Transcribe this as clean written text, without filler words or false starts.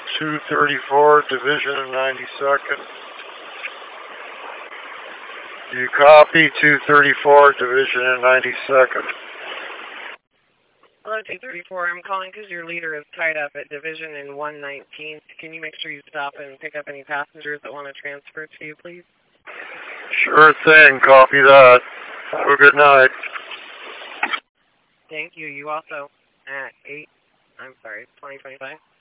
234, Division and 92nd. Do you copy? 234, Division and 92nd. Hello, 234. I'm calling because your leader is tied up at Division and 119th. Can you make sure you stop and pick up any passengers that want to transfer to you, please? Sure thing. Copy that. Have a good night. Thank you. You also at 2025.